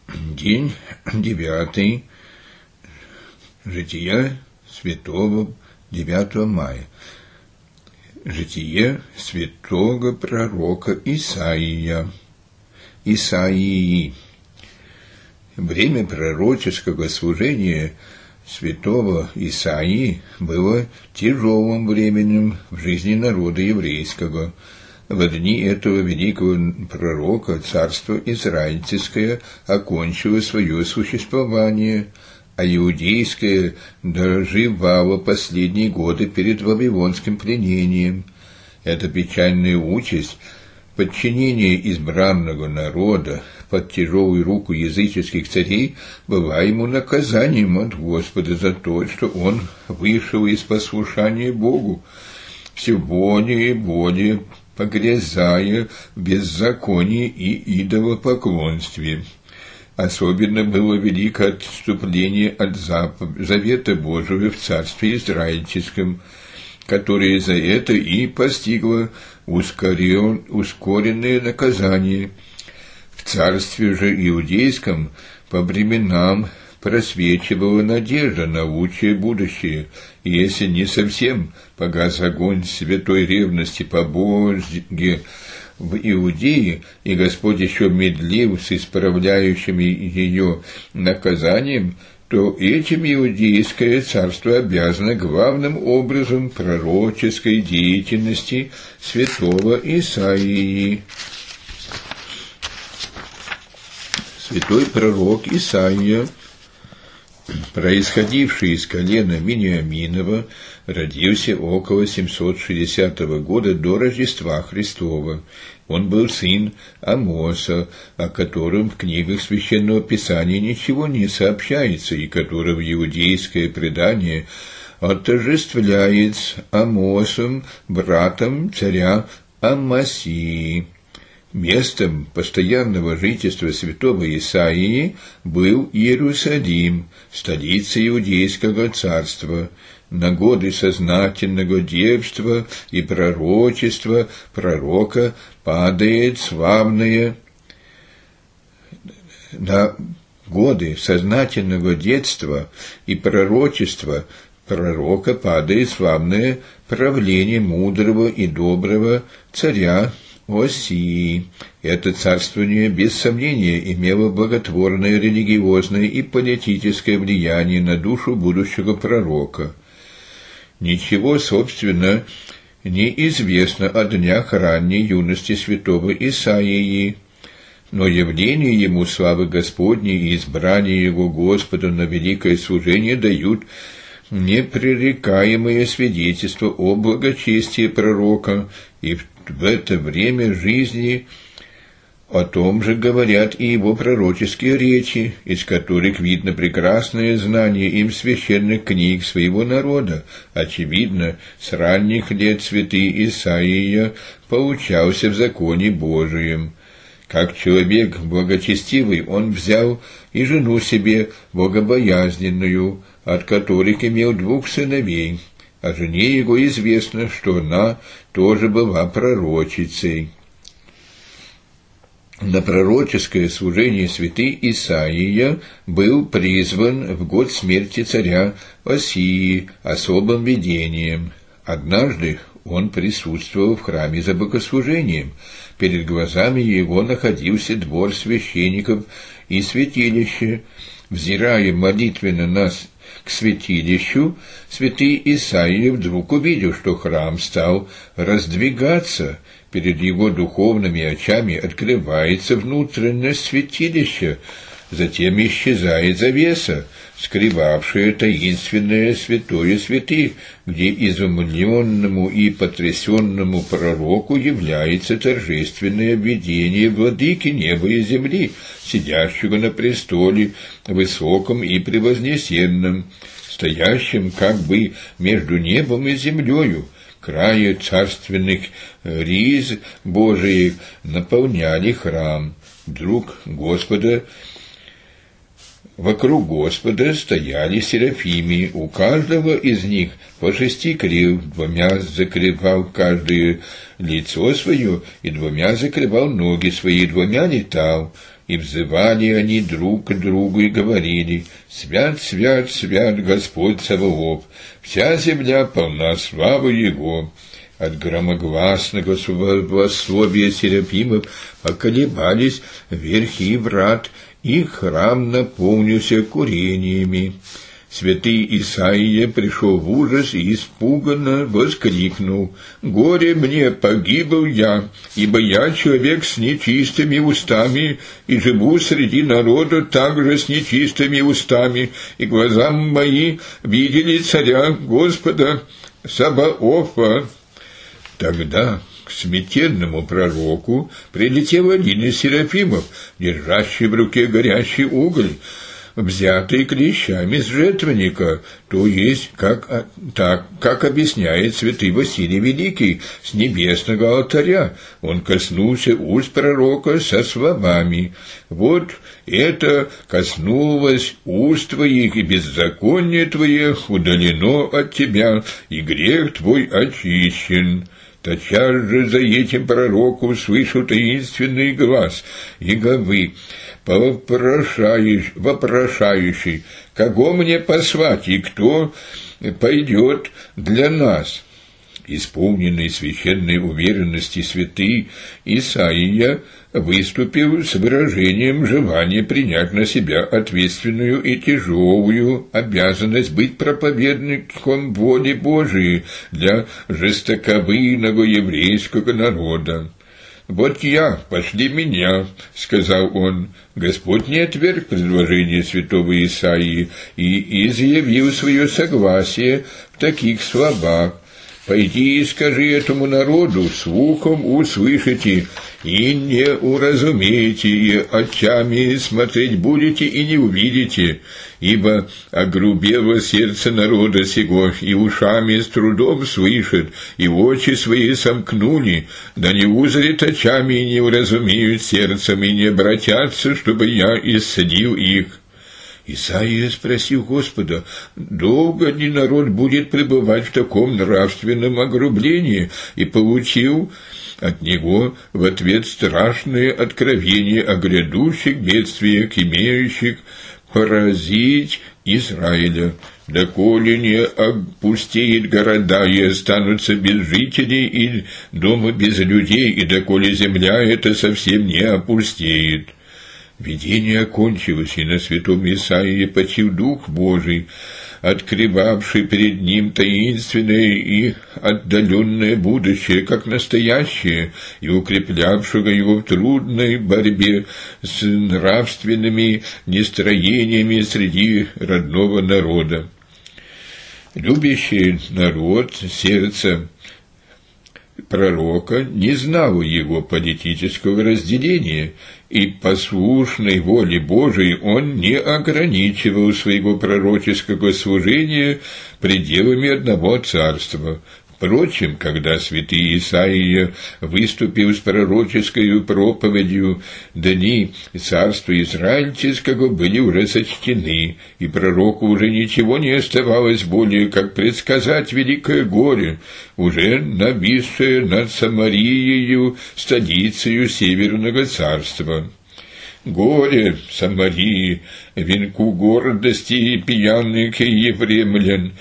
День 9. Жития святого 9 мая. Житие святого пророка Исаии. Время пророческого служения святого Исаии было тяжелым временем в жизни народа еврейского. В дни этого великого пророка царство израильское окончило свое существование, а иудейское доживало последние годы перед вавилонским пленением. Эта печальная участь подчинения избранного народа под тяжелую руку языческих царей была ему наказанием от Господа за то, что он вышел из послушания Богу, все более и более погрязая в беззаконии и идолопоклонстве. Особенно было великое отступление от завета Божьего в царстве израильском, которое за это и постигло ускоренное наказание. В царстве же иудейском по временам просвечивала надежда на лучшее будущее, и если не совсем погас огонь святой ревности по Боге в Иудее, и Господь еще медлил с исправляющим ее наказанием, то этим иудейское царство обязано главным образом пророческой деятельности святого Исаии. Святой пророк Исаия, происходивший из колена Вениаминова, родился около 760 года до Рождества Христова. Он был сын Амоса, о котором в книгах Священного Писания ничего не сообщается, и которого иудейское предание отождествляет с Амосом, братом царя Амасии. Местом постоянного жительства святого Исаии был Иерусалим, столица Иудейского царства. На годы сознательного девства и пророчества пророка падает славное. На годы сознательного детства и пророчества пророка падает славное правление мудрого и доброго царя Осии. Это царствование, без сомнения, имело благотворное религиозное и политическое влияние на душу будущего пророка. Ничего, собственно, не известно о днях ранней юности святого Исаии, но явление ему славы Господней и избрание его Господа на великое служение дают непререкаемое свидетельство о благочестии пророка, и в это время жизни о том же говорят и его пророческие речи, из которых видно прекрасное знание им священных книг своего народа. Очевидно, с ранних лет святый Исаия поучался в законе Божием. Как человек благочестивый, он взял и жену себе богобоязненную, от которых имел 2 сыновей. О жене его известно, что она тоже была пророчицей. На пророческое служение святый Исаия был призван в год смерти царя Осии особым видением. Однажды он присутствовал в храме за богослужением. Перед глазами его находился двор священников и святилище. Взирая молитвенно к святилищу, святый Исаия вдруг увидел, что храм стал раздвигаться. Перед его духовными очами открывается внутренность святилища, затем исчезает завеса, скрывавшая таинственное святое святых, где изумленному и потрясенному пророку является торжественное видение владыки неба и земли, сидящего на престоле, высоком и превознесенном, стоящем как бы между небом и землею. Края царственных риз Божиих наполняли храм. Вдруг Господа Вокруг Господа стояли серафимы, у каждого из них по 6 крил, 2 закрывал каждое лицо свое, и 2 закрывал ноги свои, 2 летал. И взывали они друг к другу и говорили: «Свят, свят, свят Господь Саваоф, вся земля полна славы Его». От громогласного словословия серафимов поколебались верхи врат, и храм наполнился курениями. Святый Исаия пришел в ужас и испуганно воскликнул: «Горе мне, погибл я, ибо я человек с нечистыми устами, и живу среди народа также с нечистыми устами, и глаза мои видели царя Господа Саваофа». Тогда к смятенному пророку прилетел один из серафимов, держащий в руке горящий уголь, взятый клещами с жертвенника, то есть, как объясняет святый Василий Великий, с небесного алтаря. Он коснулся уст пророка со словами: «Вот это коснулось уст твоих, и беззаконие твое удалено от тебя, и грех твой очищен». Тотчас же за этим пророку слышу таинственный глаз Иеговы, вопрошающий: «Кого мне послать, и кто пойдет для нас?» Исполненный священной уверенности святый Исаия выступил с выражением желания принять на себя ответственную и тяжелую обязанность быть проповедником воли Божией для жестоковыйного еврейского народа. «Вот я, пошли меня», — сказал он. Господь не отверг предложение святого Исаии и изъявил свое согласие в таких словах: «Пойди и скажи этому народу, слухом услышите, и не уразумеете, и очами смотреть будете, и не увидите, ибо огрубело сердце народа сего, и ушами с трудом слышат, и очи свои сомкнули, да не узрят очами, и не уразумеют сердцем, и не обратятся, чтобы я исцелил их». Исаия спросил Господа: долго ли народ будет пребывать в таком нравственном огрублении, и получил от него в ответ страшные откровения о грядущих бедствиях, имеющих поразить Израиля. «Доколе не опустеет города, и останутся без жителей, и дома без людей, и доколе земля эта совсем не опустеет». Видение окончилось, и на святом Исаии почил Дух Божий, открывавший перед ним таинственное и отдаленное будущее, как настоящее, и укреплявшего его в трудной борьбе с нравственными нестроениями среди родного народа. Любящий народ сердца пророка не знал его политического разделения, и послушной воле Божией он не ограничивал своего пророческого служения пределами одного царства. Впрочем, когда святый Исаия выступил с пророческой проповедью, дни царства израильского были уже сочтены, и пророку уже ничего не оставалось более, как предсказать великое горе, уже нависшее над Самарией, столицею Северного царства. «Горе Самарии, венку гордости и пьяных евремлян,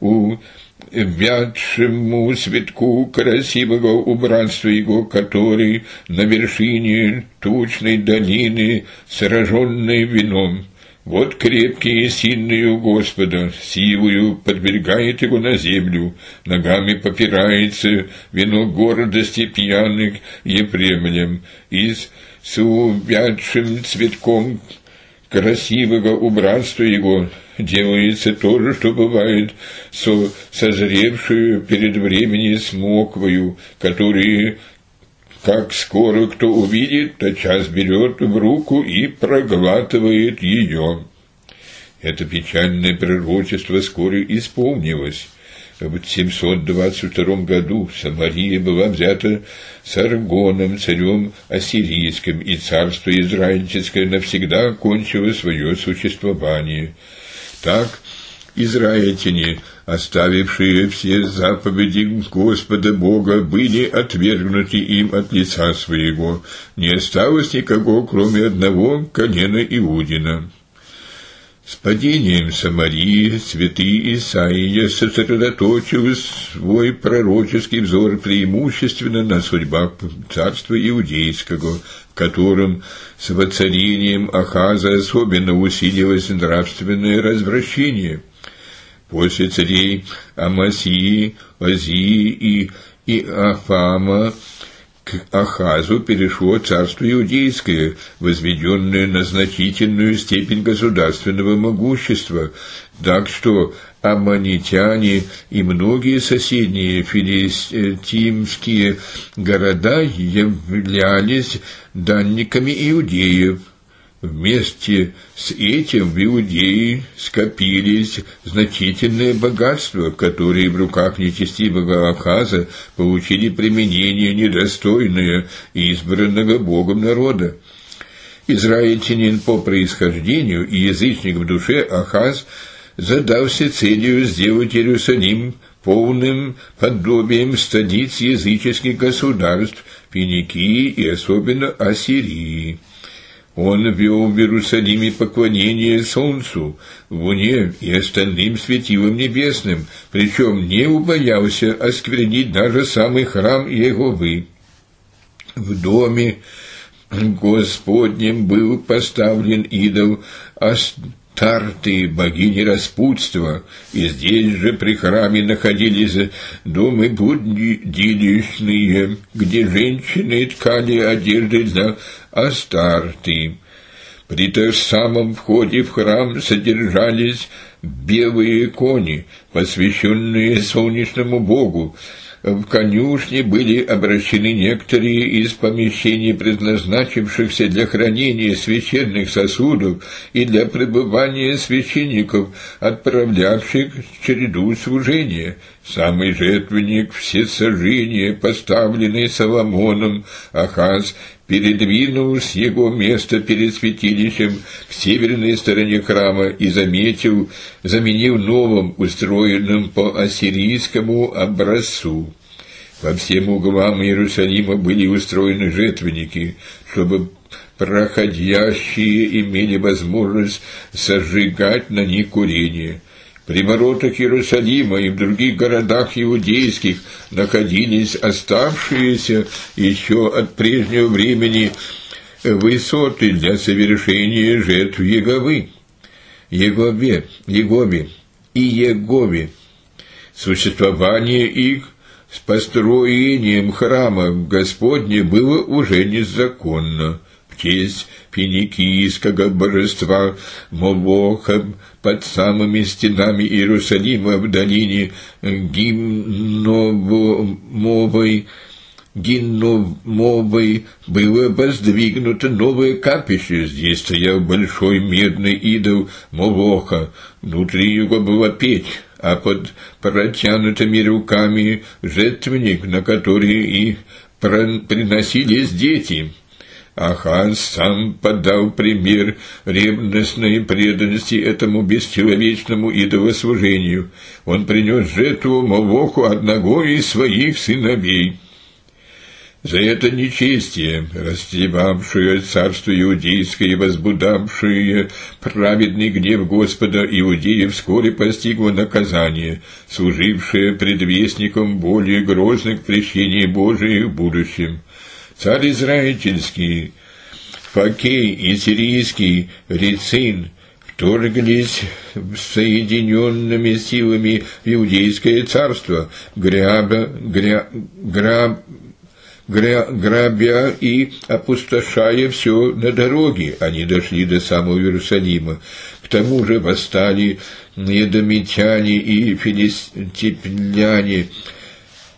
вятшему цветку красивого убранства его, который на вершине тучной долины, сраженной вином. Вот крепкий и сильный у Господа, силою подвергает его на землю, ногами попирается вино гордости пьяных Ефремлем, и с увядшим цветком красивого убранства его делается то же, что бывает со созревшую перед временем смоквою, которые, как скоро кто увидит, тотчас берет в руку и проглатывает ее». Это печальное пророчество вскоре исполнилось. В 722 году Самария была взята Саргоном, царем ассирийским, и царство израильское навсегда окончило свое существование. Так израильтяне, оставившие все заповеди Господа Бога, были отвергнуты им от лица своего. Не осталось никого, кроме одного колена Иудина. С падением Самарии святый Исаия сосредоточил свой пророческий взор преимущественно на судьбах царства Иудейского, в котором с воцарением Ахаза особенно усилилось нравственное развращение. После царей Амасии, Озии и Иофама к Ахазу перешло царство Иудейское, возведенное на значительную степень государственного могущества, так что аммонитяне и многие соседние филистимские города являлись данниками иудеев. Вместе с этим в Иудее скопились значительные богатства, которые в руках нечестивого Ахаза получили применение недостойное избранного Богом народа. Израильтянин по происхождению и язычник в душе Ахаз задался целью сделать Иерусалим полным подобием столиц языческих государств Финикии и особенно Ассирии. Он ввел в Иерусалиме поклонение солнцу, луне и остальным светилам небесным, причем не убоялся осквернить даже самый храм Иеговы. В доме Господнем был поставлен идол Астарты, богини распутства, и здесь же при храме находились дома будничные, где женщины ткали одежды для Астарты. При том самом входе в храм содержались белые кони, посвященные солнечному богу. В конюшне были обращены некоторые из помещений, предназначившихся для хранения священных сосудов и для пребывания священников, отправлявших череду служения. Самый жертвенник всесожжения, поставленный Соломоном, Ахаз передвинул с его места перед святилищем к северной стороне храма и заменил новым, устроенным по ассирийскому образцу. По всем углам Иерусалима были устроены жертвенники, чтобы проходящие имели возможность сожигать на них курение. При воротах Иерусалима и в других городах иудейских находились оставшиеся еще от прежнего времени высоты для совершения жертв Егове и Егове. Существование их с построением храма Господня было уже незаконно. В честь финикийского божества Молоха под самыми стенами Иерусалима в долине Гинновой было воздвигнуто новое капище. Здесь стоял большой медный идол Молоха. Внутри его была печь, а под протянутыми руками жертвенник, на который и приносились дети. Ахаз сам подал пример ревностной преданности этому бесчеловечному идолослужению. Он принес жертву Молоху одного из своих сыновей. За это нечестие, расстевавшее царство иудейское и возбудавшее праведный гнев Господа, иудеев вскоре постигло наказание, служившее предвестником более грозных крещений Божиих в будущем. Царь израильский, Факей и сирийский Рецин вторглись соединенными силами в иудейское царство, грабя и опустошая все на дороге. Они дошли до самого Иерусалима. К тому же восстали едомитяне и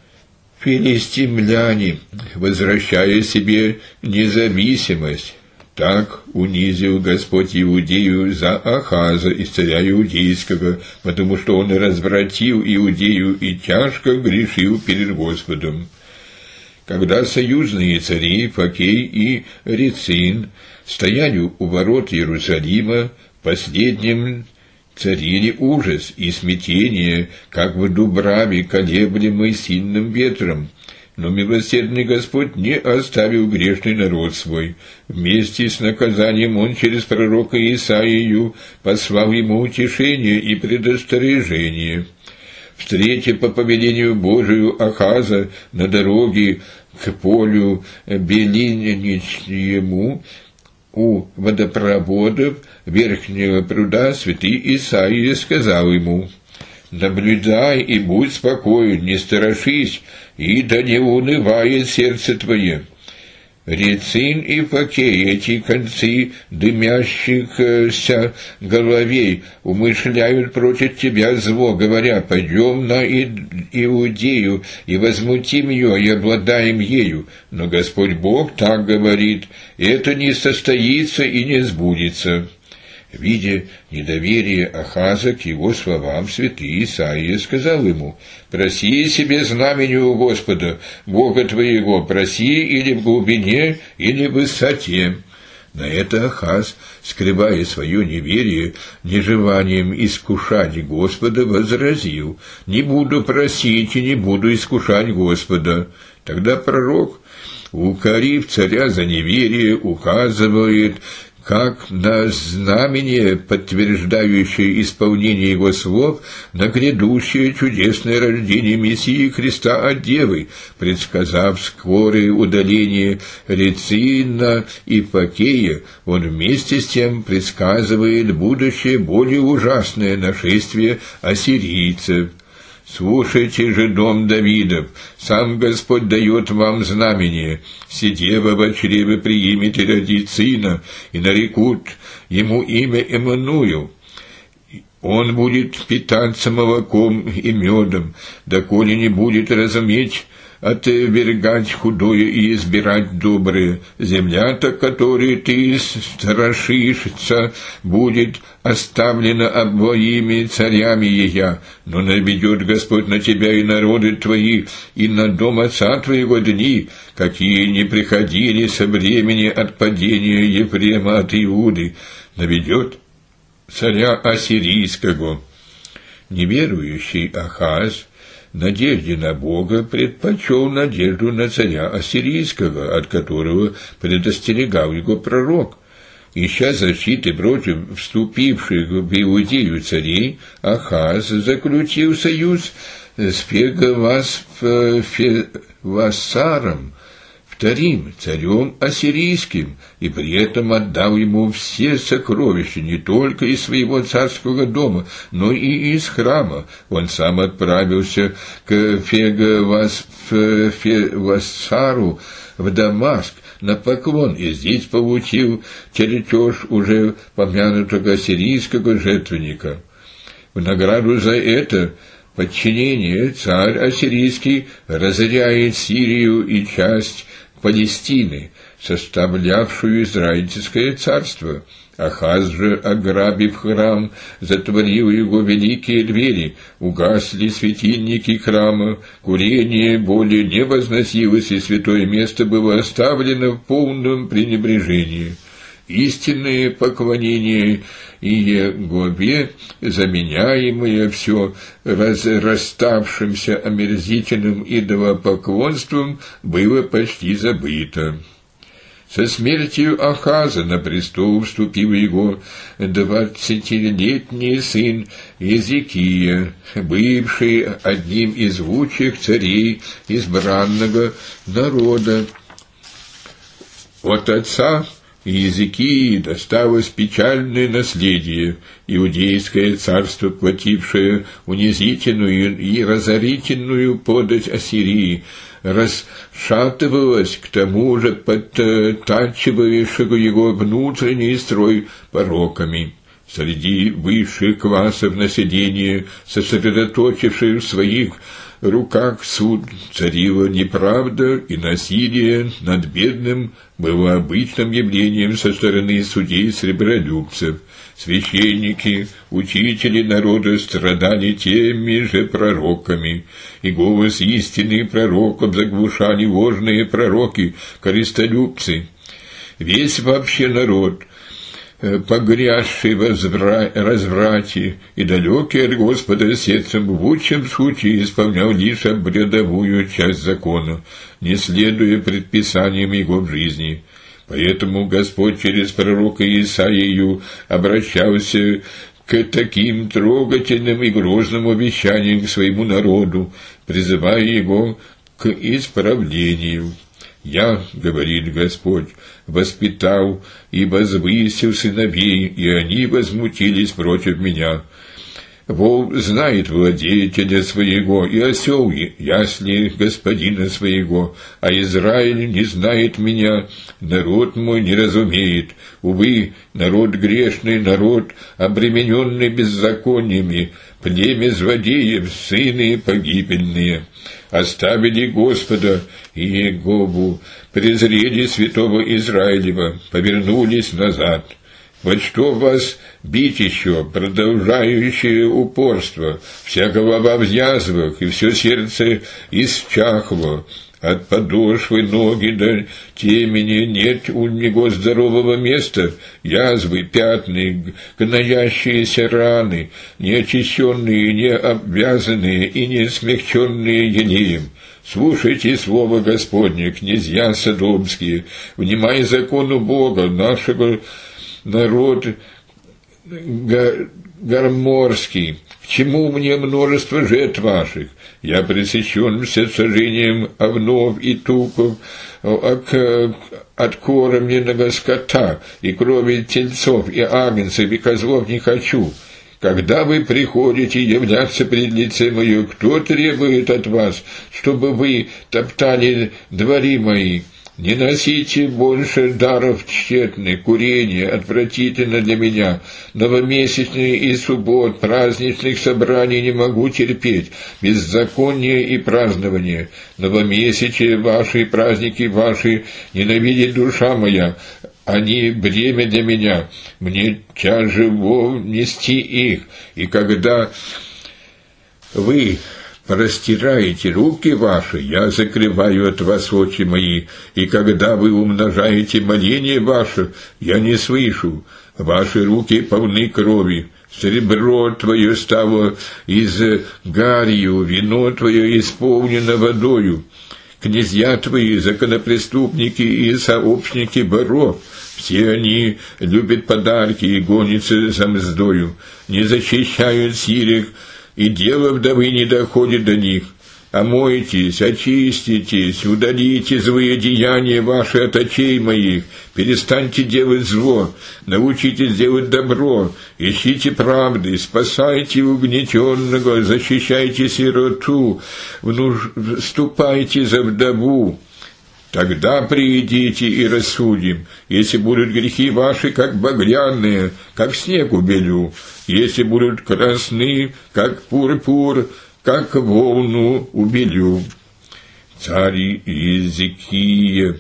филистимляне, возвращая себе независимость. Так унизил Господь Иудею за Ахаза из царя Иудейского, потому что он развратил Иудею и тяжко грешил перед Господом. Когда союзные цари Факей и Рецин стояли у ворот Иерусалима, последним царили ужас и смятение, как в дубраве, колеблемой сильным ветром. Но милосердный Господь не оставил грешный народ свой. Вместе с наказанием Он через пророка Исаию послал ему утешение и предостережение. Встретя по повелению Божию Ахаза на дороге к полю Белиничьему у водопроводов верхнего пруда святый Исаия сказал ему: «Наблюдай и будь спокоен, не страшись, и да не унывает сердце твое». Рецин и Факей, эти концы дымящихся головей, умышляют против тебя зло, говоря: «Пойдем на Иудею и возмутим ее, и обладаем ею». Но Господь Бог так говорит: это не состоится и не сбудется. Видя недоверие Ахаза к его словам, святый Исаия сказал ему: «Проси себе знамение у Господа, Бога твоего, проси или в глубине, или в высоте». На это Ахаз, скрывая свое неверие, нежеланием искушать Господа, возразил: «Не буду просить и не буду искушать Господа». Тогда пророк, укорив царя за неверие, указывает, как на знамение, подтверждающее исполнение его слов, на грядущее чудесное рождение Мессии Христа от Девы, предсказав скорое удаление Рецина и Факея, он вместе с тем предсказывает будущее более ужасное нашествие ассирийцев. «Слушайте же, дом Давидов, сам Господь дает вам знамение. Сидева во чреве приимет и родит сына, и нарекут ему имя Эммануил. Он будет питаться молоком и медом, доколе не будет разуметь, отвергать худое и избирать доброе. Земля-то, которой ты страшишься, будет оставлена обоими царями ея, но наведет Господь на тебя и народы твои, и на дом отца твоего дни, какие не приходили со времени отпадения Ефрема от Иуды, наведет царя ассирийского». Неверующий Ахаз, надежде на Бога, предпочел надежду на царя ассирийского, от которого предостерегал его пророк. Ища защиты против вступивших в Иудею царей, Ахаз заключил союз с Фегавассаром, вторым царем ассирийским, и при этом отдал ему все сокровища не только из своего царского дома, но и из храма. Он сам отправился к Фегавассару в Дамаск на поклон, и здесь получил чертеж уже помянутого ассирийского жертвенника. В награду за это подчинение царь ассирийский разоряет Сирию и часть Палестины, составлявшую Израильское царство. Ахаз же, ограбив храм, затворил его великие двери, угасли светильники храма, курение более не возносилось, и святое место было оставлено в полном пренебрежении. Истинное поклонение Иегове, заменяемое все разраставшимся омерзительным идолопоклонством, было почти забыто. Со смертью Ахаза на престол вступил его 20-летний сын Езекия, бывший одним из лучших царей избранного народа. От отца Езекии досталось печальное наследие. Иудейское царство, платившее унизительную и разорительную подать Ассирии, расшатывалось, к тому же подтачивавшего его внутренний строй пороками. Среди высших классов населения, сосредоточивших в своих руках суд, царила неправда, и насилие над бедным было обычным явлением со стороны судей-сребролюбцев. Священники, учители народа страдали теми же пророками, и голос истины пророков заглушали ложные пророки, корыстолюбцы. Весь вообще народ, погрязший в разврате и далекий от Господа сердцем, в лучшем случае исполнял лишь обрядовую часть закона, не следуя предписаниям его в жизни. Поэтому Господь через пророка Исаию обращался к таким трогательным и грозным обещаниям к своему народу, призывая его к исправлению. «Я, — говорит Господь, — воспитал и возвысил сыновей, и они возмутились против меня. Вол знает владетеля своего, и осел ясли господина своего, а Израиль не знает меня, народ мой не разумеет. Увы, народ грешный, народ, обремененный беззакониями, племя злодеев, сыны погибельные. Оставили Господа и Иегову, презрели святого Израилева, повернулись назад. Вот что вас бить еще, продолжающее упорство, вся голова в язвах, и все сердце исчахло, от подошвы ноги до темени нет у него здорового места, язвы, пятны, гноящиеся раны, неочищенные, не обвязанные и не смягченные елеем. Слушайте слово Господне, князья содомские, внимай закону Бога нашего, народ гарморский. К чему мне множество жертв ваших? Я пресечен всесожжением овнов и туков, от кормленного скота, и крови тельцов, и агнцев, и козлов не хочу. Когда вы приходите являться пред лице мое, кто требует от вас, чтобы вы топтали двори мои? Не носите больше даров тщетных, курение отвратительно для меня. Новомесячные и суббот, праздничных собраний не могу терпеть, беззаконие и празднование. Новомесячие ваши, праздники ваши, ненавидит душа моя. Они бремя для меня, мне тяжело нести их, и когда вы простираете руки ваши, я закрываю от вас очи мои, и когда вы умножаете моление ваше, я не слышу, ваши руки полны крови, серебро твое стало из гарью, вино твое исполнено водою, князья твои, законопреступники и сообщники воров, все они любят подарки и гонятся за мздою, не защищают сирых, и дело вдовы не доходит до них. Омойтесь, очиститесь, удалите злые деяния ваши от очей моих, перестаньте делать зло, научитесь делать добро, ищите правды, спасайте угнетенного, защищайте сироту, вступайте за вдову. Тогда приидите и рассудим, если будут грехи ваши, как багряные, как снег убелю, если будут красны, как пурпур, как волну убелю. Царь Иезекия,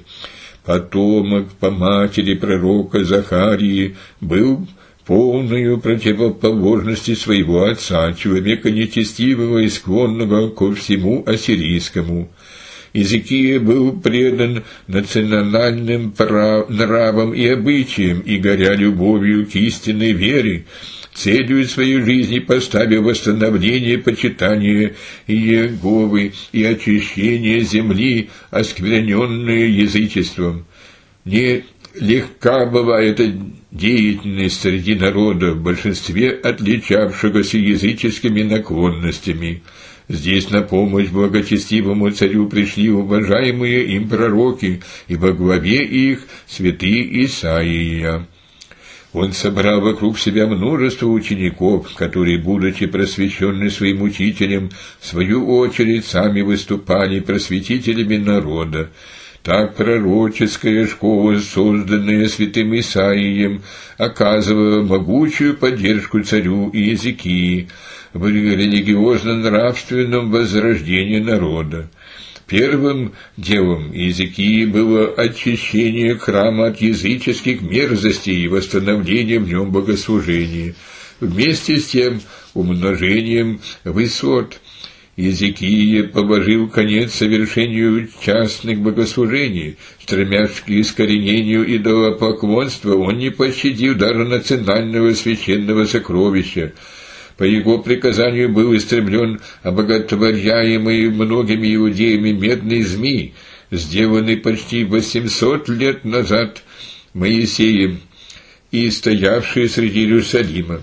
потомок по матери пророка Захарии, был полною противоположности своего отца, человека нечестивого и склонного ко всему ассирийскому. Иезекия был предан национальным нравам и обычаям и горя любовью к истинной вере, целью своей жизни поставив восстановление почитания Иеговы и очищение земли, оскверненной язычеством. Не легка бывает деятельность среди народа, в большинстве отличавшегося языческими наклонностями. Здесь на помощь благочестивому царю пришли уважаемые им пророки, и во главе их святый Исаия. Он собрал вокруг себя множество учеников, которые, будучи просвещены своим учителем, в свою очередь сами выступали просветителями народа. Так пророческая школа, созданная святым Исаием, оказывала могучую поддержку царю Иезекии в религиозно-нравственном возрождении народа. Первым делом Иезекии было очищение храма от языческих мерзостей и восстановление в нем богослужения. Вместе с тем умножением высот Иезекия положил конец совершению частных богослужений. Стремясь к искоренению идолопоклонства, он не пощадил даже национального священного сокровища. По его приказанию был истреблен обоготворяемый многими иудеями медный змей, сделанный почти 800 лет назад Моисеем и стоявший среди Иерусалима.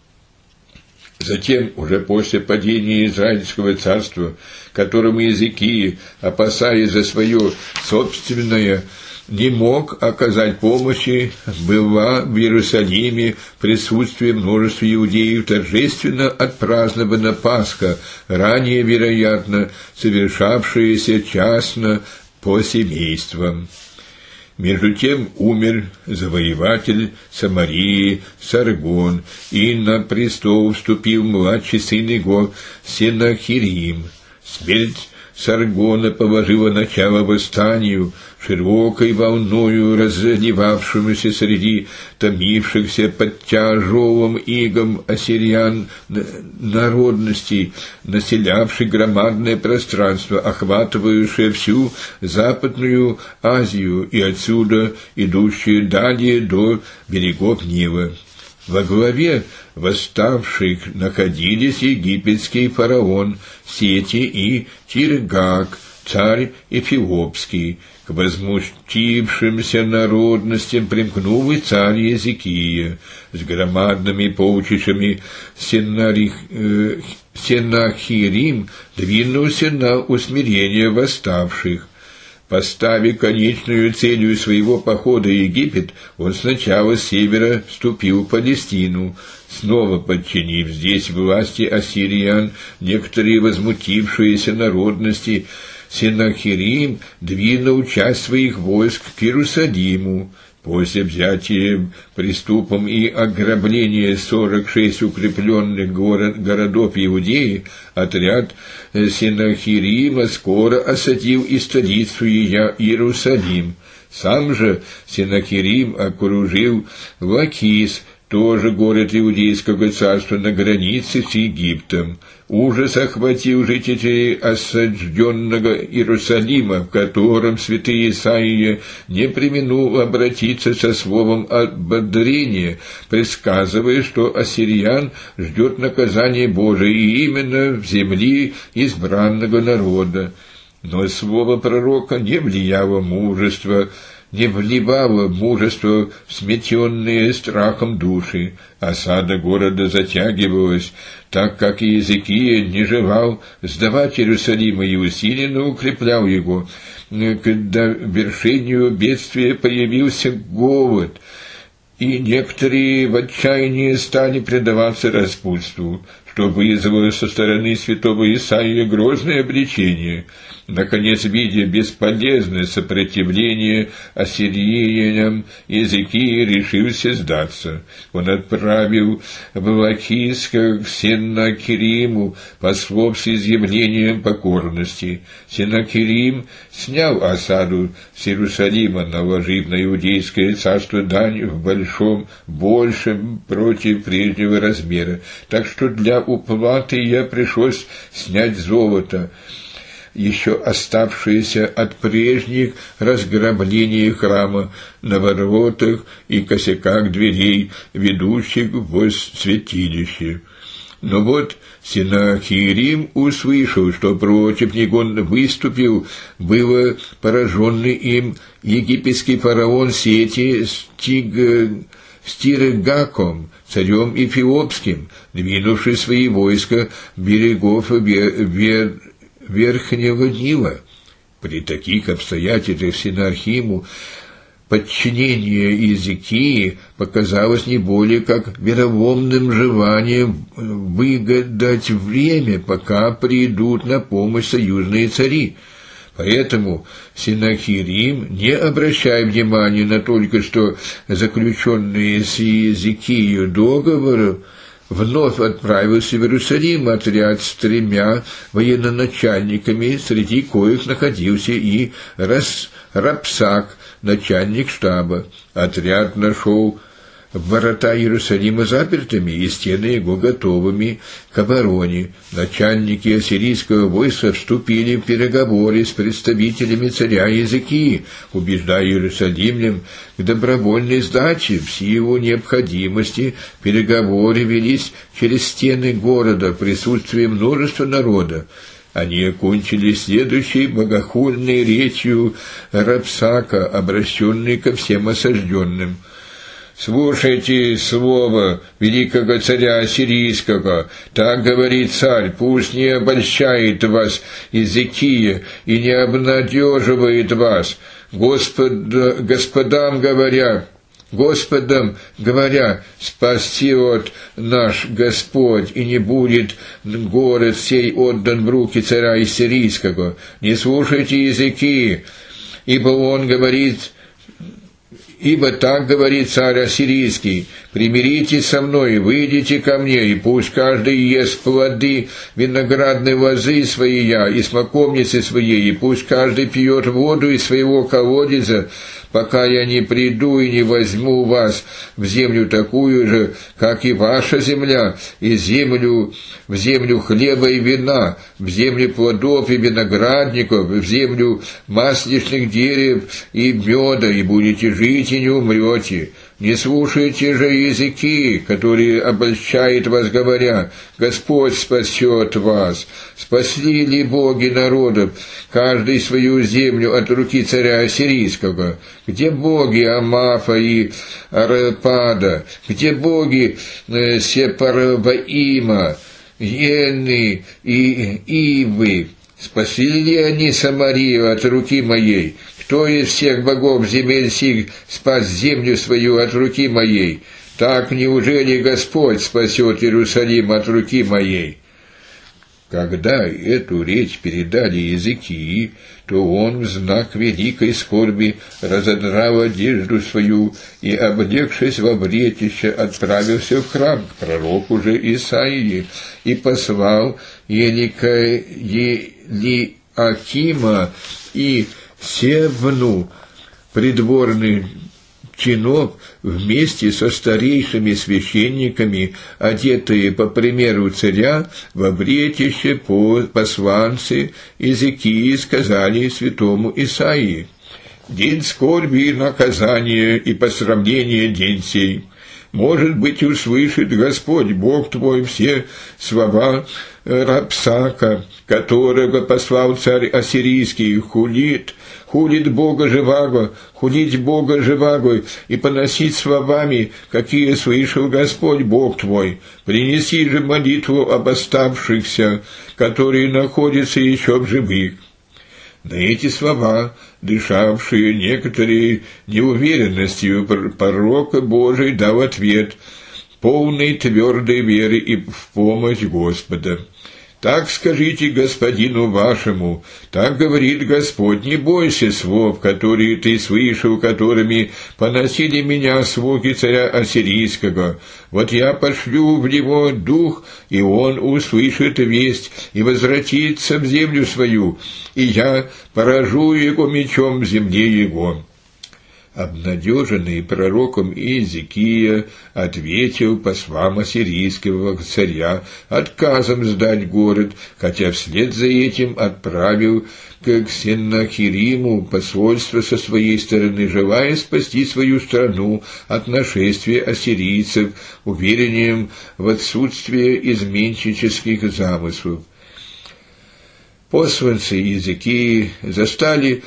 Затем, уже после падения Израильского царства, которому Иезекия, опасаясь за свое собственное, не мог оказать помощи, была в Иерусалиме в присутствии множества иудеев торжественно отпразднована Пасха, ранее, вероятно, совершавшаяся частно по семействам. Между тем умер завоеватель Самарии Саргон, и на престол вступил младший сын его Сенахирим. Смерть Саргона положила начало восстанию, широкой волною разливавшемуся среди томившихся под тяжелым игом ассириян народностей, населявших громадное пространство, охватывающее всю Западную Азию и отсюда идущее далее до берегов Нила. Во главе восставших находились египетский фараон Сети и Тиргак, царь Эфиопский. К возмутившимся народностям примкнул и царь Иезекия с громадными полчищами. Сенахирим двинулся на усмирение восставших. Поставив конечную целью своего похода Египет, он сначала с севера вступил в Палестину, снова подчинив здесь власти ассириян некоторые возмутившиеся народности. Сенахирим двинул часть своих войск к Иерусалиму. После взятия приступом и ограбления 46 укрепленных городов Иудеи, отряд Сенахирима скоро осадил и столицу Иерусалим. Сам же Сенахирим окружил Лакис, тоже город Иудейского царства на границе с Египтом. Ужас охватил жителей осажденного Иерусалима, в котором святый Исаия не преминул обратиться со словом ободрения, предсказывая, что ассириян ждет наказание Божие и именно в земле избранного народа. Но слово пророка не вливало мужество в сметенные страхом души. Осада города затягивалась, так как Иезекия не желал сдавать Иерусалим и усиленно укреплял его. К довершению бедствия появился голод, и некоторые в отчаянии стали предаваться распутству, что вызвало со стороны святого Исаия грозное обличение. Наконец, видя бесполезное сопротивление ассириянам, Иезекия решился сдаться. Он отправил в Лакис к Сенахириму послов с изъявлением покорности. Сенахирим снял осаду с Иерусалима, наложив на иудейское царство дань в большем против прежнего размера, так что для уплаты ей пришлось снять золото, еще оставшиеся от прежних разграблений храма, на воротах и косяках дверей, ведущих в святилище. Но вот Сенахирим услышал, что против него выступил было пораженный им египетский фараон Сети с Тиргаком, царем Эфиопским, двинувший свои войска берегов Верхнего Нила. При таких обстоятельствах Сенахириму подчинение Иезекии показалось не более как вероломным желанием выгадать время, пока придут на помощь союзные цари. Поэтому Сеннахирим, не обращая внимания на только что заключенные с Иезекиию договоры, вновь отправился в Иерусалим отряд с 3 военачальниками, среди коих находился и Рапсак, начальник штаба. Отряд нашел ворота Иерусалима запертыми и стены его готовыми к обороне. Начальники ассирийского войска вступили в переговоры с представителями царя Иезекии, убеждая иерусалимлян к добровольной сдаче в силу необходимости. Переговоры велись через стены города в присутствии множества народа. Они окончили следующей богохульной речью Рапсака, обращенной ко всем осажденным. «Слушайте слово великого царя ассирийского, так говорит царь, пусть не обольщает вас Иезекия и не обнадеживает вас, Господам говоря, спасет наш Господь, и не будет город сей отдан в руки царя ассирийского. Не слушайте Иезекии, ибо так говорит царь ассирийский: примиритесь со мной, выйдите ко мне, и пусть каждый ест плоды виноградной лозы своей и смоковницы своей, и пусть каждый пьет воду из своего колодеза, пока я не приду и не возьму вас в землю такую же, как и ваша земля, и в землю хлеба и вина, в землю плодов и виноградников, в землю масличных дерев и меда, и будете жить и не умрете. Не слушайте же Иезекии, который обольщает вас, говоря: Господь спасет вас. Спасли ли боги народов, каждый свою землю от руки царя ассирийского? Где боги Амафа и Арпада? Где боги Сепарваима, Ены и Ивы? Спасли ли они Самарию от руки моей? Кто из всех богов земель сих спас землю свою от руки моей? Так неужели Господь спасет Иерусалим от руки моей?» Когда эту речь передали Иезекии, то он в знак великой скорби разодрал одежду свою и, облегшись во вретище, отправился в храм к пророку же Исаии и послал Елиакима и Севну, придворных чинов, вместе со старейшими священниками, одетые по примеру царя, во вретище посланцы Иезекии сказали святому Исаии: «День скорби и наказания и посрамления день сей. Может быть, услышит Господь, Бог твой, все слова Рапсака, которого послал царь ассирийский, хулить Бога живаго, хулить Бога живаго и поносить словами, какие слышал Господь Бог твой. Принеси же молитву об оставшихся, которые находятся еще в живых». На эти слова, дышавшие некоторой неуверенностью, пророк Божий дал ответ, полный твердой веры и в помощь Господа. «Так скажите господину вашему, так говорит Господь: не бойся слов, которые ты слышал, которыми поносили меня слуги царя ассирийского. Вот я пошлю в него дух, и он услышит весть и возвратится в землю свою, и я поражу его мечом в земле его». Обнадеженный пророком Иезекия ответил послам ассирийского царя отказом сдать город, хотя вслед за этим отправил к Сеннахириму посольство со своей стороны, желая спасти свою страну от нашествия ассирийцев, уверением в отсутствии изменнических замыслов. Посланцы Иезекии застали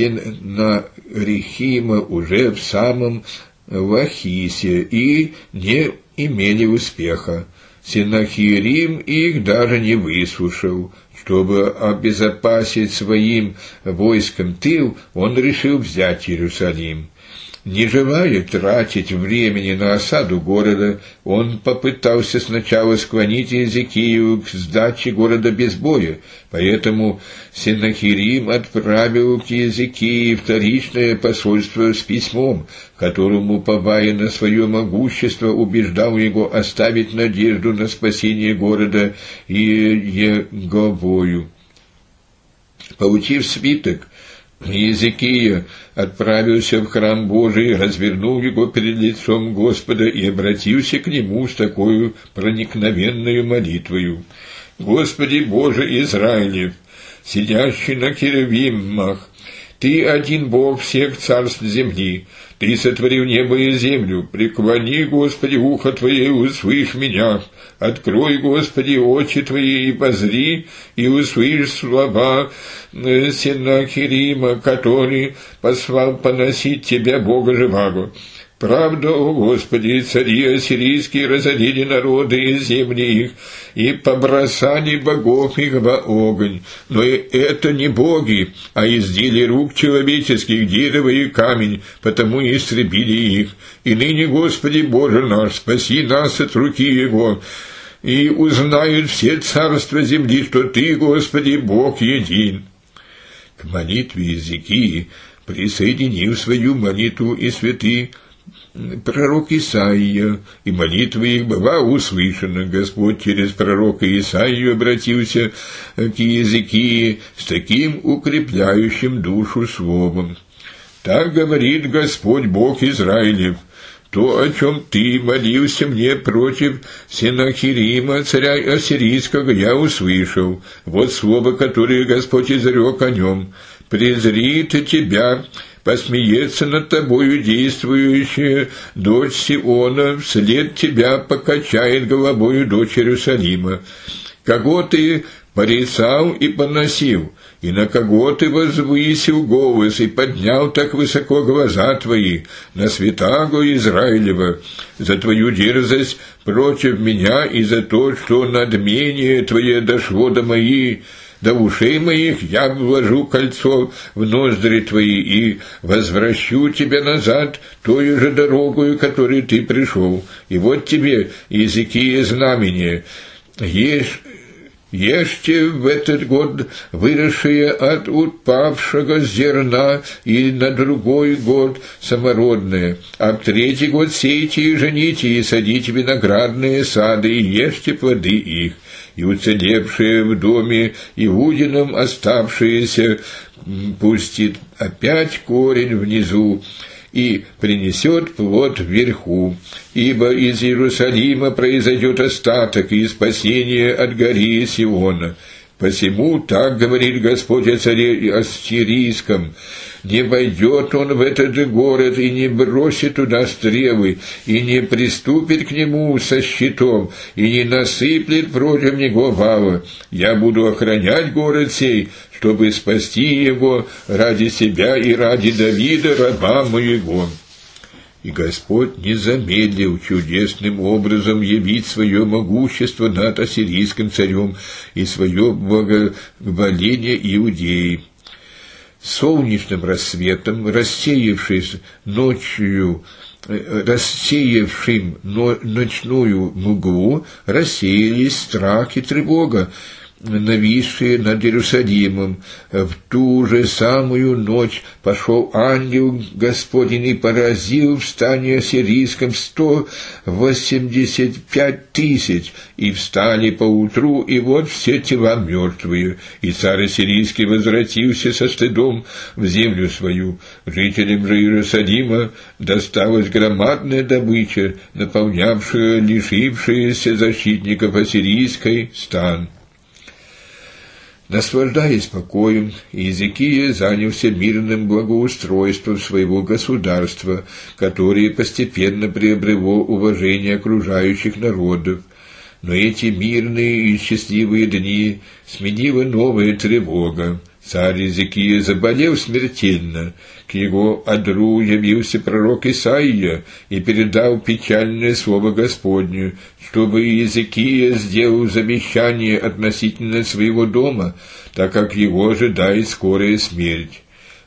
Сеннахирима уже в самом Лахисе и не имели успеха. Сеннахирим их даже не выслушал. Чтобы обезопасить своим войском тыл, он решил взять Иерусалим. Не желая тратить времени на осаду города, он попытался сначала склонить Иезекию к сдаче города без боя, поэтому Сеннахерим отправил к Иезекии вторичное посольство с письмом, которому, уповая на свое могущество, убеждал его оставить надежду на спасение города и Еговою. Получив свиток, Иезекия отправился в храм Божий, развернул его перед лицом Господа и обратился к нему с такой проникновенной молитвою: «Господи Боже Израилев, сидящий на херувимах, Ты один Бог всех царств земли, Ты сотворил небо и землю, преклони, Господи, ухо Твое и услышь меня, открой, Господи, очи Твои и позри, и услышь слова Сеннахерима, который послал поносить Тебя, Бога живаго. Правда, о Господи, цари ассирийские разорили народы и земли их, и побросали богов их во огонь. Но это не боги, а изделия рук человеческих, дерево и камень, потому и истребили их. И ныне, Господи Боже наш, спаси нас от руки его, и узнают все царства земли, что Ты, Господи, Бог един». К молитве Иезекии присоединил свою молитву и святый пророк Исаия, и молитва их была услышана. Господь через пророка Исаию обратился к Иезекии с таким укрепляющим душу словом: «Так говорит Господь Бог Израилев: то, о чем ты молился мне против Сеннахерима, царя ассирийского, я услышал. Вот слово, которое Господь изрек о нем: презрит тебя, посмеется над тобою действующая дочь Сиона, вслед тебя покачает головою дочь Иерусалима. Кого ты порицал и поносил, и на кого ты возвысил голос и поднял так высоко глаза твои? На святаго Израилева, за твою дерзость против меня и за то, что надмение твое дошло до ушей моих, я вложу кольцо в ноздри твои и возвращу тебя назад той же дорогою, которой ты пришел. И вот тебе, Иезекия, знамение: ешьте в этот год выросшее от упавшего зерна, и на другой год самородное, а в третий год сейте и жените, и садите виноградные сады, и ешьте плоды их. И уцелевшие в доме Иудином оставшиеся пустит опять корень внизу и принесет плод вверху, ибо из Иерусалима произойдет остаток и спасение от горы Сиона. Посему так говорит Господь о царе ассирийском: не войдет он в этот город и не бросит туда стрелы, и не приступит к нему со щитом, и не насыплет против него вала. Я буду охранять город сей, чтобы спасти его ради себя и ради Давида, раба моего». И Господь не замедлил чудесным образом явить свое могущество над ассирийским царем и свое благоволение Иудеи. Солнечным рассветом, рассеявшим ночную мглу, рассеялись страх и тревога, нависшие над Иерусалимом. В ту же самую ночь пошел ангел Господень и поразил в стане ассирийском 185 тысяч, и встали поутру, и вот все тела мертвые. И царь ассирийский возвратился со стыдом в землю свою. Жителям же Иерусалима досталась громадная добыча, наполнявшая лишившиеся защитников ассирийской стан. Наслаждаясь покоем, Иезекия занялся мирным благоустройством своего государства, которое постепенно приобрело уважение окружающих народов. Но эти мирные и счастливые дни сменила новая тревога. Царь Иезекия заболел смертельно. К его одру явился пророк Исаия и передал печальное слово Господне, чтобы Иезекия сделал завещание относительно своего дома, так как его ожидает скорая смерть.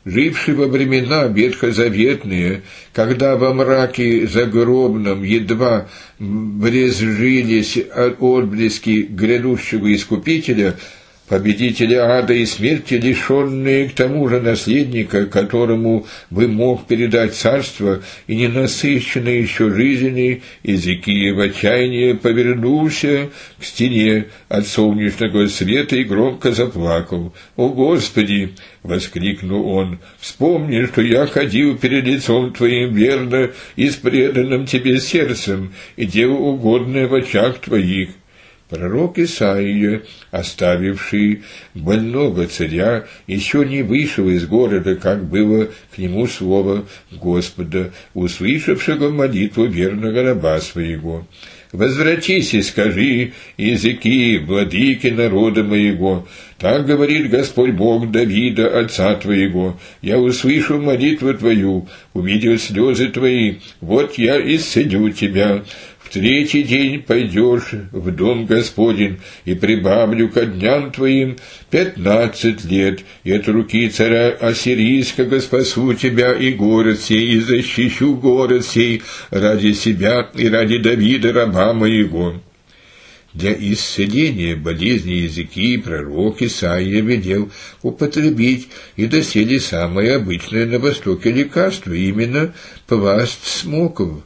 живший во времена ветхозаветные, когда во мраке загробном едва брезжились отблески грядущего Искупителя, победителя ада и смерти, лишенные к тому же наследника, которому бы мог передать царство, и ненасыщенный еще жизнью, Иезекия в отчаянии повернулся к стене от солнечного света и громко заплакал. «О Господи!» — воскликнул он. «Вспомни, что я ходил перед лицом Твоим верно и с преданным Тебе сердцем, и делал угодное в очах Твоих». Пророк Исаия, оставивший больного царя, еще не вышел из города, как было к нему слово Господа, услышавшего молитву верного раба своего. «Возвратись и скажи Иезекии, владыке народа моего, так говорит Господь Бог Давида, отца твоего, я услышу молитву твою, увидел слезы твои, вот я исцелю тебя». В третий день пойдешь в дом Господень, и прибавлю ко дням твоим 15 лет, и от руки царя ассирийского спасу тебя и город сей, и защищу город сей ради себя и ради Давида раба моего». Для исцеления болезни Иезекии пророк Исаия велел употребить и доселе самое обычное на Востоке лекарство, именно пласт смоков.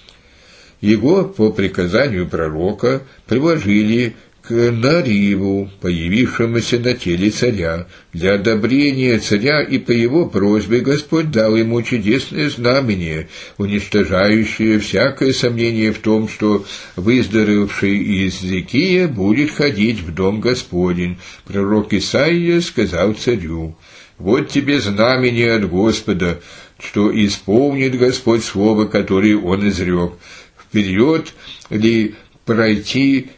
Его по приказанию пророка приложили к нариву, появившемуся на теле царя. Для одобрения царя и по его просьбе Господь дал ему чудесное знамение, уничтожающее всякое сомнение в том, что выздоровевший Иезекия будет ходить в дом Господень. Пророк Исаия сказал царю: «Вот тебе знамение от Господа, что исполнит Господь слово, которое Он изрек. Вперед ли пройти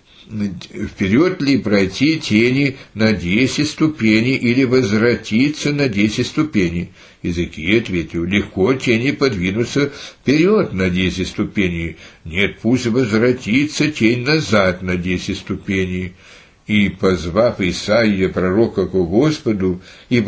тени на 10 ступеней или возвратиться на 10 ступеней?» Иезекия ответил: «Легко тени подвинуться вперед на 10 ступеней. Нет, пусть возвратится тень назад на 10 ступеней». И позвав Исаия пророка ко Господу, и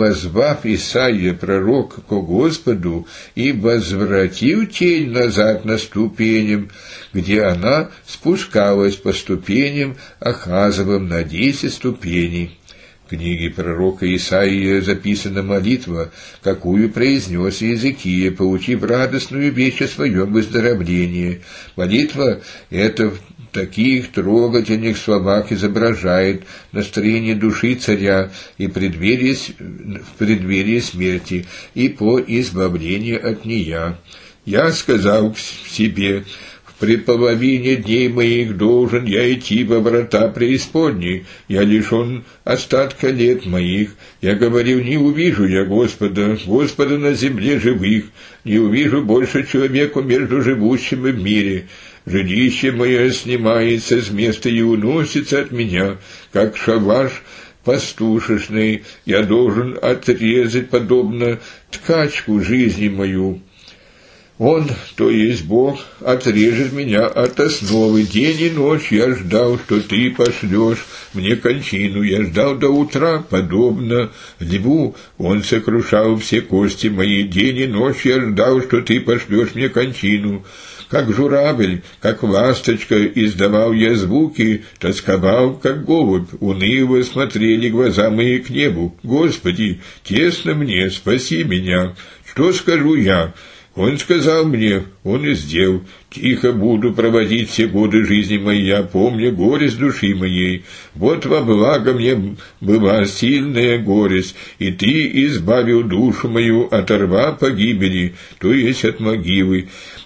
возвратил тень назад на ступеням, где она спускалась по ступеням Ахазовым на 10 ступеней. В книге пророка Исаия записана молитва, какую произнес Иезекия, получив радостную весть о своем выздоровлении. Молитва эта в таких трогательных словах изображает настроение души царя и в преддверии смерти и по избавлению от нея. «Я сказал в себе: при половине дней моих должен я идти во врата преисподней, я лишен остатка лет моих. Я говорил: не увижу я Господа на земле живых, не увижу больше человеку между живущими в мире. Жилище мое снимается с места и уносится от меня, как шалаш пастушечный. Я должен отрезать, подобно ткачку, жизни мою. Он, то есть Бог, отрежет меня от основы. День и ночь я ждал, что ты пошлешь мне кончину. Я ждал до утра, подобно льву. Он сокрушал все кости мои. День и ночь я ждал, что ты пошлешь мне кончину. Как журавль, как ласточка, издавал я звуки, тосковал, как голубь. Уныло смотрели глаза мои к небу. Господи, тесно мне, спаси меня. Что скажу я? Он сказал мне, он и сделал. Тихо буду проводить все годы жизни моей, помня горесть души моей. Вот во благо мне была сильная горесть, и ты избавил душу мою от рва погибели, то есть от могилы.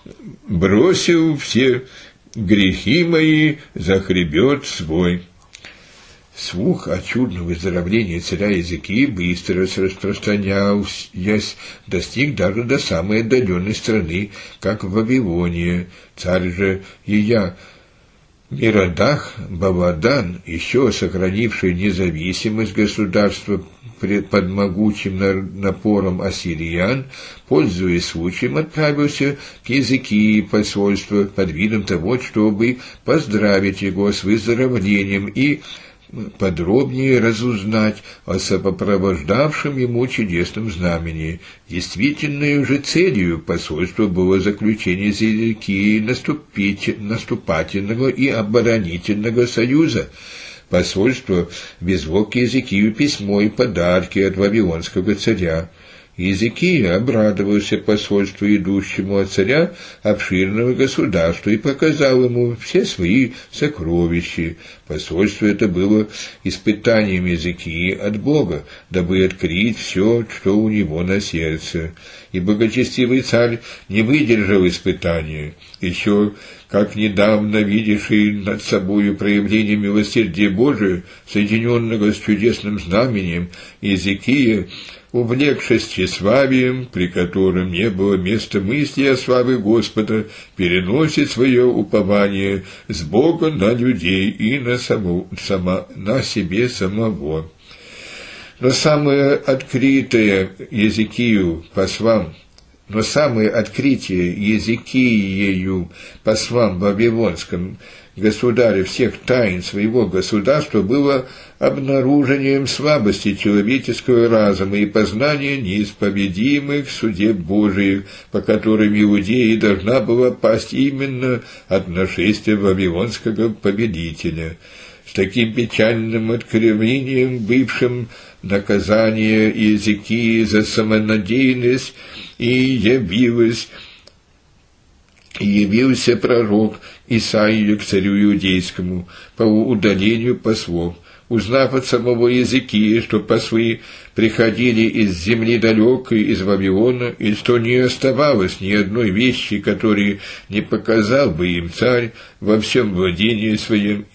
Бросил все грехи мои за хребет свой». Слух о чудном выздоровлении царя Иезекии быстро распространялся, достиг даже до самой отдаленной страны, как Вавилония. Царь же Миродах Бавадан, еще сохранивший независимость государства под могучим напором ассириян, пользуясь случаем, отправился к Иезекии посольство под видом того, чтобы поздравить его с выздоровлением и подробнее разузнать о сопровождавшем ему чудесном знамени. Действительной же целью посольства было заключение с Иезекией наступательного и оборонительного союза. Посольство везло к Иезекию письмо и подарки от вавилонского царя. Иезекия обрадовался посольству, идущему от царя обширного государства, и показал ему все свои сокровища. Посольство это было испытанием Иезекии от Бога, дабы открыть все, что у него на сердце. И благочестивый царь не выдержал испытания. Еще как недавно видевший над собою проявление милосердия Божия, соединенного с чудесным знамением, Иезекия, увлекшись тщеславием, при котором не было места мысли о славе Господа, переносит свое упование с Бога на людей и на себе самого. Но самое открытие Иезекиею послам вавилонским государю всех тайн своего государства было обнаружением слабости человеческого разума и познания неисповедимых судеб Божиих, по которым Иудея должна была пасть именно от нашествия вавилонского победителя. С таким печальным откровением, бывшим наказание Иезекии за самонадеянность, явился пророк Исаия к царю иудейскому по удалению послов. Узнав от самого Иезекии, что послы приходили из земли далекой, из Вавилона, и что не оставалось ни одной вещи, которую не показал бы им царь во всем владении своем,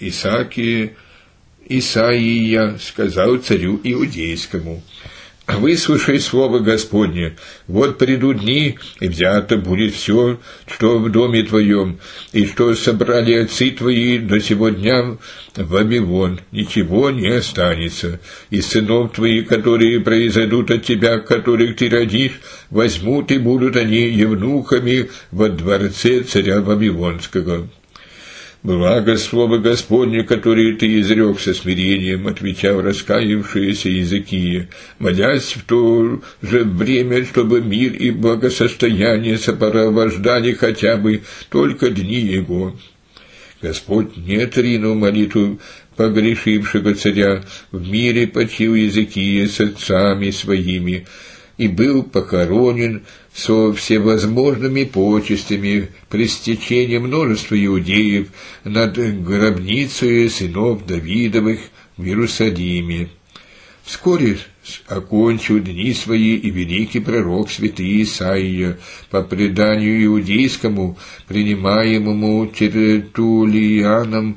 Исаия сказал царю иудейскому: «Выслушай слово Господне, вот придут дни, и взято будет все, что в доме твоем, и что собрали отцы твои до сего дня в Вавилон, ничего не останется, и сынов твоих, которые произойдут от тебя, которых ты родишь, возьмут, и будут они евнухами во дворце царя Вавилонского». «Благо слово Господне, которое ты изрек со смирением», — отвечал раскаявшийся Иезекия, молясь в то же время, чтобы мир и благосостояние сопровождали хотя бы только дни его. Господь не отринул молитву погрешившего царя, в мире почил Иезекия с отцами своими, и был похоронен со всевозможными почестями при стечении множества иудеев над гробницей сынов Давидовых в Иерусалиме. Вскоре окончил дни свои и великий пророк святый Исаия, по преданию иудейскому, принимаемому Тертуллианом,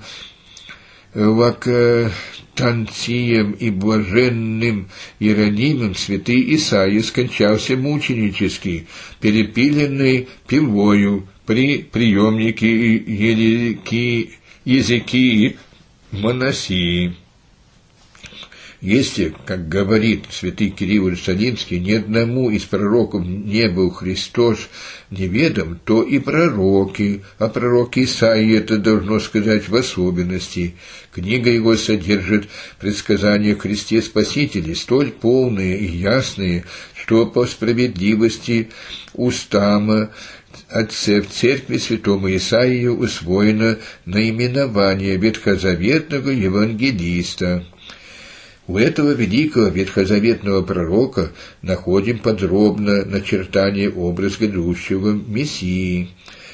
Лактанцием и блаженным Иеронимом, святый Исаия скончался мученически, перепиленный пилою при приемнике Иезекии Манасии. Если, как говорит святый Кирилл Иерусалимский, ни одному из пророков не был Христос неведом, то и пророки, а пророк Исаия это должно сказать в особенности. Книга его содержит предсказания о Христе Спасителе, столь полные и ясные, что по справедливости устама отцев церкви святому Исаию усвоено наименование ветхозаветного евангелиста. У этого великого ветхозаветного пророка находим подробно начертание образа грядущего Мессии,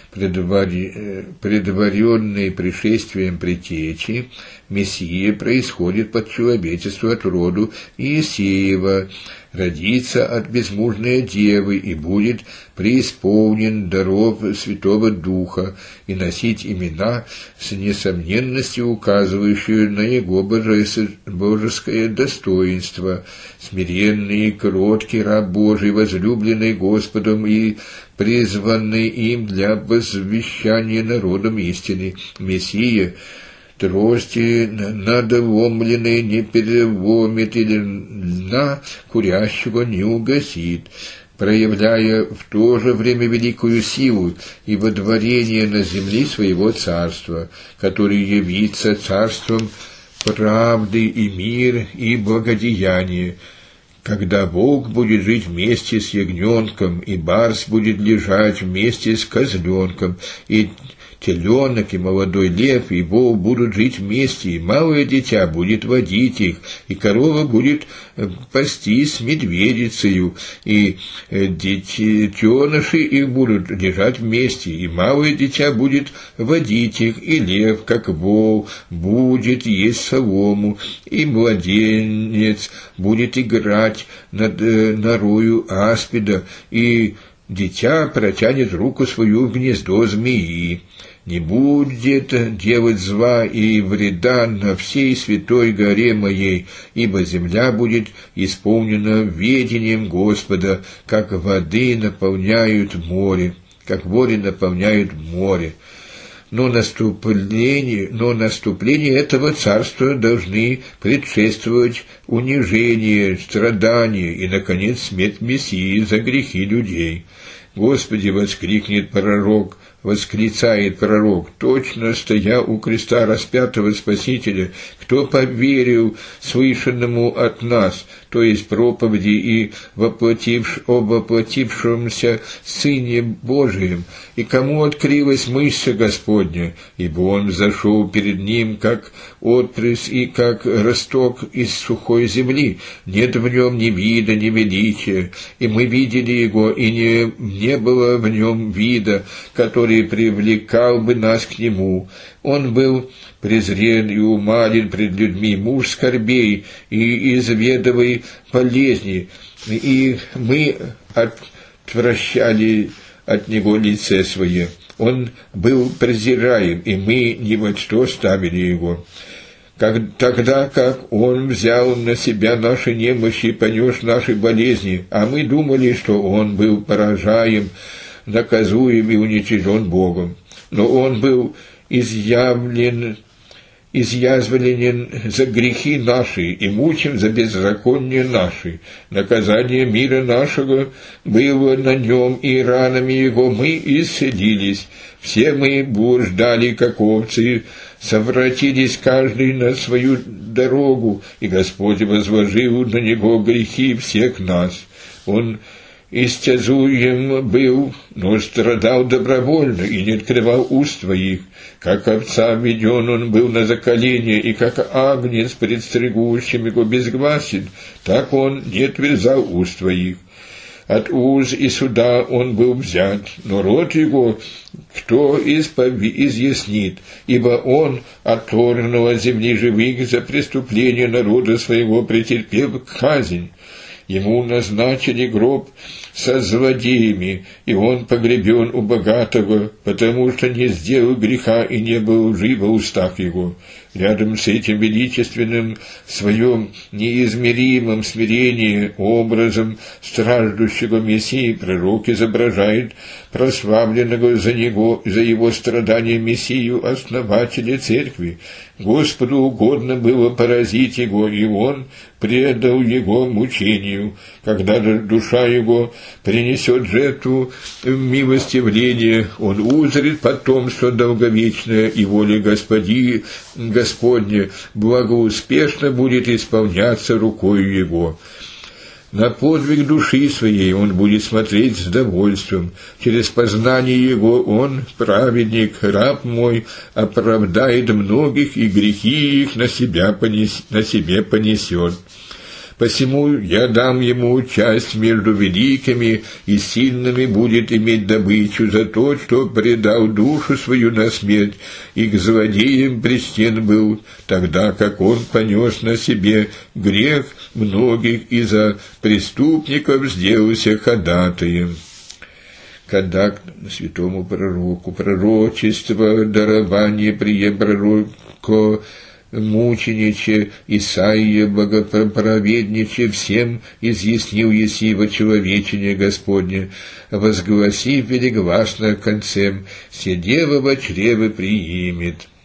предваренный пришествием предтечи. Мессия происходит под человечество от роду Иисеева, родится от безмужной девы и будет преисполнен даров Святого Духа и носить имена с несомненностью указывающие на его божеское достоинство, смиренный и кроткий раб Божий, возлюбленный Господом и призванный им для возвещания народом истины. Мессия трости надоломленной не переломит или льна курящего не угасит, проявляя в то же время великую силу и водворение на земле своего царства, который явится царством правды и мир и благодеяние, когда волк будет жить вместе с ягненком, и барс будет лежать вместе с козленком, и теленок, и молодой лев, и волк будут жить вместе, и малое дитя будет водить их, и корова будет пастись с медведицею, и детеныши их будут лежать вместе, и малое дитя будет водить их, и лев, как вол, будет есть солому, и младенец будет играть над норою аспида, и дитя протянет руку свою в гнездо змеи. Не будет делать зла и вреда на всей святой горе моей, ибо земля будет исполнена ведением Господа, как воды наполняют море, как воды наполняют море. Но наступлению этого царства должны предшествовать унижение, страдания и, наконец, смерть Мессии за грехи людей. Господи, воскликнет пророк, восклицает пророк, точно стоя у креста распятого Спасителя, кто поверил слышанному от нас, то есть проповеди и о воплотившемся Сыне Божием, и кому открылась мышца Господня, ибо Он взошел перед Ним, как отпрыск и как росток из сухой земли, нет в Нем ни вида, ни величия, и мы видели Его, и не было в Нем вида, который привлекал бы нас к Нему. Он был презрен и умален пред людьми, муж скорбей и изведовой болезни, и мы отвращали от Него лице свое. Он был презираем, и мы ни во что ставили Его. Тогда как Он взял на себя наши немощи и понес наши болезни, а мы думали, что Он был поражаем, наказуем и уничижен Богом. Но Он был изъявлен за грехи наши и мучим за беззаконие наши. Наказание мира нашего было на Нем, и ранами Его мы исцелились. Все мы блуждали, как овцы, совратились каждый на свою дорогу, и Господь возложил на Него грехи всех нас. Он истязуем был, но страдал добровольно и не открывал уст своих. Как овца веден он был на заколение, и как агнец пред стригущим его безгласен, так он не отверзал уст своих. От уз и суда он был взят, но род его кто изъяснит, ибо он отторгнул от земли живых за преступление народа своего претерпел казнь. Ему назначили гроб со злодеями, и он погребен у богатого, потому что не сделал греха и не был лжив в устах его. Рядом с этим величественным в своем неизмеримом смирении образом страждущего Мессии пророк изображает прославленного за его страдания Мессию, основателя церкви. Господу угодно было поразить его, и он предал его мучению. Когда душа его принесет жертву милостивления, он узрит потомство долговечное, и воля Господня благоуспешно будет исполняться рукою его. На подвиг души своей он будет смотреть с довольством. Через познание его он, праведник, раб мой, оправдает многих, и грехи их на себе понесет. Посему я дам ему часть между великими, и сильными будет иметь добычу за то, что предал душу свою на смерть, и к злодеям причтен был, тогда как он понес на себе грех многих, и за преступников сделался ходатаем. Когда святому пророку пророчество, дарование прием пророка, мучениче, Исаия богопроповедниче, всем изъяснил еси вочеловечение Господне, возгласив велигласно концем, «Се дева во чреве приимет».